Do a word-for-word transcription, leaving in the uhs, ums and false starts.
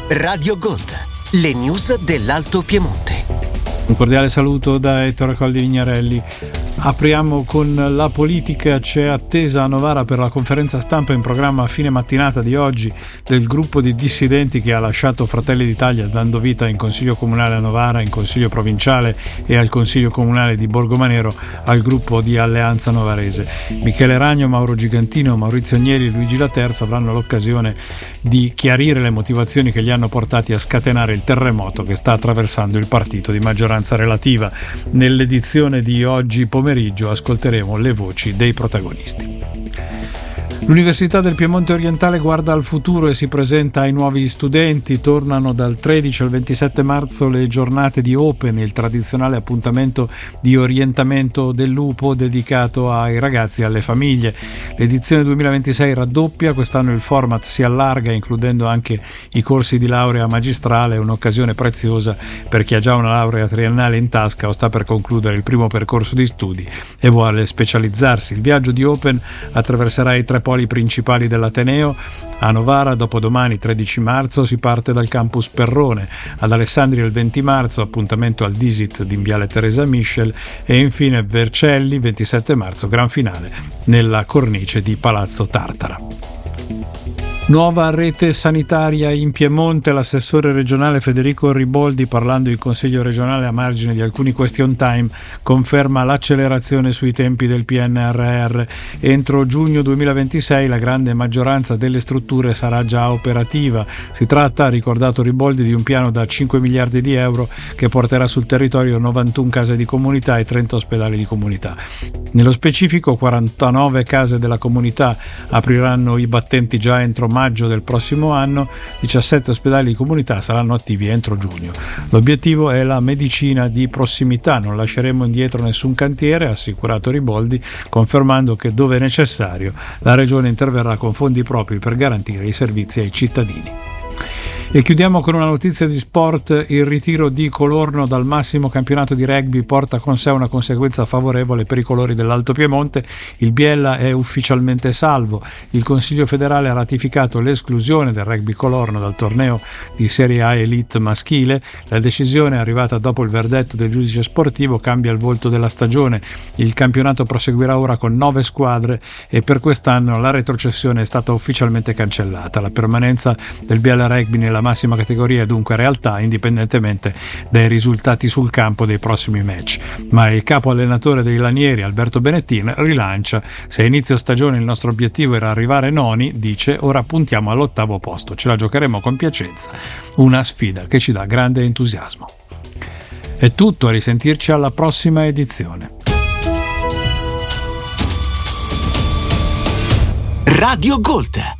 Radio Gold, le news dell'Alto Piemonte. Un cordiale saluto da Ettore Colli Vignarelli. Apriamo con la politica. C'è attesa a Novara per la conferenza stampa in programma a fine mattinata di oggi del gruppo di dissidenti che ha lasciato Fratelli d'Italia, dando vita in Consiglio Comunale a Novara, in Consiglio Provinciale e al Consiglio Comunale di Borgomanero al gruppo di Alleanza Novarese. Michele Ragno, Mauro Gigantino, Maurizio Agnelli e Luigi Laterza avranno l'occasione di chiarire le motivazioni che li hanno portati a scatenare il terremoto che sta attraversando il partito di maggioranza relativa. Nell'edizione di oggi pomeriggio ascolteremo le voci dei protagonisti. L'Università del Piemonte Orientale guarda al futuro e si presenta ai nuovi studenti. Tornano dal tredici al ventisette marzo le giornate di Open, il tradizionale appuntamento di orientamento del lupo dedicato ai ragazzi e alle famiglie. L'edizione duemilaventisei raddoppia, quest'anno il format si allarga includendo anche i corsi di laurea magistrale, un'occasione preziosa per chi ha già una laurea triennale in tasca o sta per concludere il primo percorso di studi e vuole specializzarsi. Il viaggio di Open attraverserà i tre poli principali dell'Ateneo. A Novara dopodomani tredici marzo si parte dal campus Perrone, ad Alessandria il venti marzo appuntamento al Disit di Viale Teresa Michel e infine Vercelli ventisette marzo gran finale nella cornice di Palazzo Tartara. Nuova rete sanitaria in Piemonte. L'assessore regionale Federico Riboldi, parlando in Consiglio regionale a margine di alcuni question time, conferma l'accelerazione sui tempi del P N R R. Entro giugno duemilaventisei la grande maggioranza delle strutture sarà già operativa. Si tratta, ha ricordato Riboldi, di un piano da cinque miliardi di euro che porterà sul territorio novantuno case di comunità e trenta ospedali di comunità. Nello specifico quarantanove case della comunità apriranno i battenti già entro maggio del prossimo anno, diciassette ospedali di comunità saranno attivi entro giugno. L'obiettivo è la medicina di prossimità, non lasceremo indietro nessun cantiere, ha assicurato Riboldi, confermando che dove è necessario la Regione interverrà con fondi propri per garantire i servizi ai cittadini. E chiudiamo con una notizia di sport. Il ritiro di Colorno dal massimo campionato di rugby porta con sé una conseguenza favorevole per i colori dell'Alto Piemonte. Il Biella è ufficialmente salvo. Il Consiglio federale ha ratificato l'esclusione del rugby Colorno dal torneo di Serie A Elite maschile. La decisione, arrivata dopo il verdetto del giudice sportivo, cambia il volto della stagione. Il campionato proseguirà ora con nove squadre e per quest'anno la retrocessione è stata ufficialmente cancellata. La permanenza del Biella Rugby nella massima categoria è dunque realtà, indipendentemente dai risultati sul campo dei prossimi match. Ma il capo allenatore dei Lanieri, Alberto Benettin, rilancia: se a inizio stagione il nostro obiettivo era arrivare noni, dice, ora puntiamo all'ottavo posto, ce la giocheremo con piacenza, una sfida che ci dà grande entusiasmo. È tutto, a risentirci alla prossima edizione. Radio Gold,